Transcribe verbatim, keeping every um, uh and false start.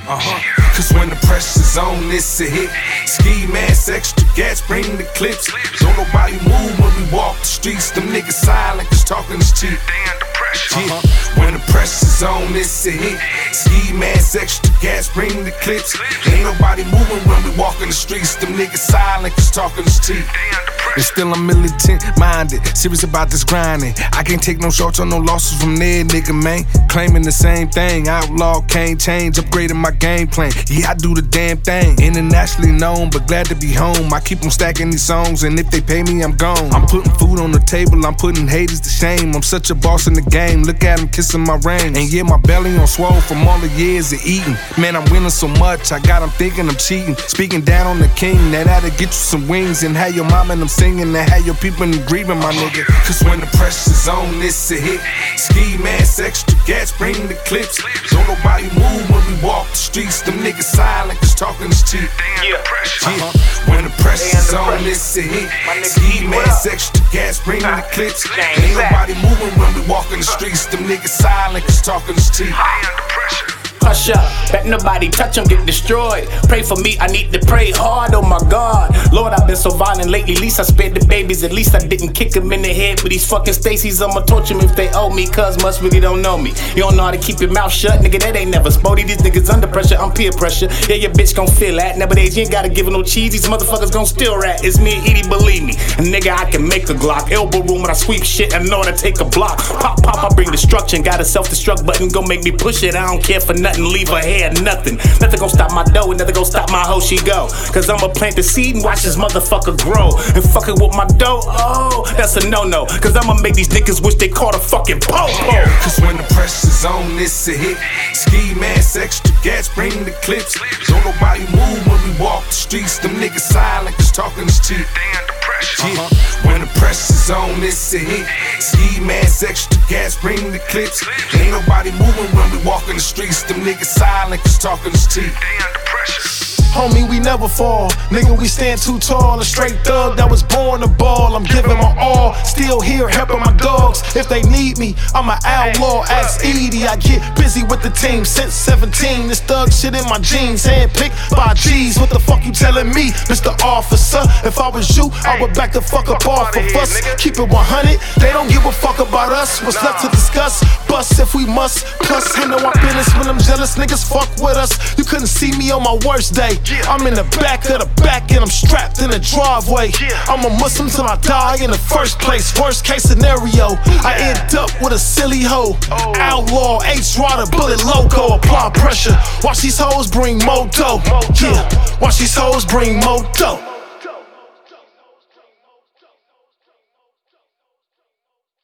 Uh-huh. Cause when the pressure's on, it's a hit. Ski mask, extra gas, bring the clips. Don't nobody move when we walk the streets. Them niggas silent, cause talking is cheap. Yeah. When the pressure's on, it's a hit. Ski mask, extra gas, bring the clips. Ain't nobody moving when we walk in the streets. Them niggas silent, cause talking is cheap. And still I'm militant minded, serious about this grinding. I can't take no shorts or no losses from there, nigga, man. Claiming the same thing, outlaw, can't change, upgrading my game plan. Yeah, I do the damn thing. Internationally known, but glad to be home. I keep on stacking these songs, and if they pay me, I'm gone. I'm putting food on the table, I'm putting haters to shame. I'm such a boss in the game, look at them kissing my ring. And yeah, my belly on swole from all the years of eating. Man, I'm winning so much, I got them thinking I'm cheating. Speaking down on the king, that oughta get you some wings. And have your mama and them singing, and have your people in grieving, my nigga. Cause when the pressure's on, it's a hit. Ski mask, extra gas, bring the clips. Don't nobody move when we walk the streets. Them niggas silent, cause talking is cheap. Yeah. Uh-huh. When the pressure's on, it's a hit. Ski mask, extra gas, bring the clips. Ain't nobody moving when we walk in the streets. Them niggas silent, cause talking is cheap. Hush up, bet nobody touch them, get destroyed. Pray for me, I need to pray hard, oh my God. Lord, I've been so violent lately, at least I spared the babies. At least I didn't kick them in the head with these fucking Stacy's. I'ma torture them if they owe me, cuz must really don't know me. You don't know how to keep your mouth shut, nigga, that ain't never Spody. These niggas under pressure, I'm peer pressure. Yeah, your bitch gon' feel that. Nowadays, you ain't gotta give her no cheese, these motherfuckers gon' steal rat. It's me and Edie, believe me. A nigga, I can make a Glock. Elbow room when I sweep shit and know how to take a block. Pop, pop, I bring destruction. Got a self-destruct button, gon' make me push it. I don't care for nothing, leave her hair. Nothing, nothing gon' stop my dough, and nothing gon' stop my hoe, she go. Cause I'ma plant the seed and watch this motherfucker grow. And fucking with my dough, oh, that's a no-no. Cause I'ma make these niggas wish they caught a fucking po-po. Cause when the pressure's on, it's a hit. Ski mask, extra gas, bring the clips. Don't nobody move when we walk the streets. Them niggas silent, cause talking is cheap. Yeah. When the pressure's on, it's a hit. Ski mask, extra gas, bring the clips. Ain't nobody moving when we walk in the streets. Them niggas silent, cause talking is cheap. Homie, we never fall. Nigga, we stand too tall. A straight thug that was born to ball. I'm giving my all. Still here helping my dogs. If they need me, I'm an outlaw. Ask Edie. I get busy with the team since seventeen. This thug shit in my jeans. Handpicked by G's. What the fuck you telling me, Mister Officer? If I was you, I would back the fuck up off of us. Keep it one hundred. They don't give a fuck about us. What's left to discuss? Bust if we must. Plus, handle our business when them jealous niggas fuck with us. You couldn't see me on my worst day. I'm in the back of the back and I'm strapped in the driveway. I'm a Muslim till I die in the first place. Worst case scenario, I end up with a silly hoe. Outlaw, H-Rider, bullet loco, apply pressure. Watch these hoes bring more dough. Yeah, watch these hoes bring more dough.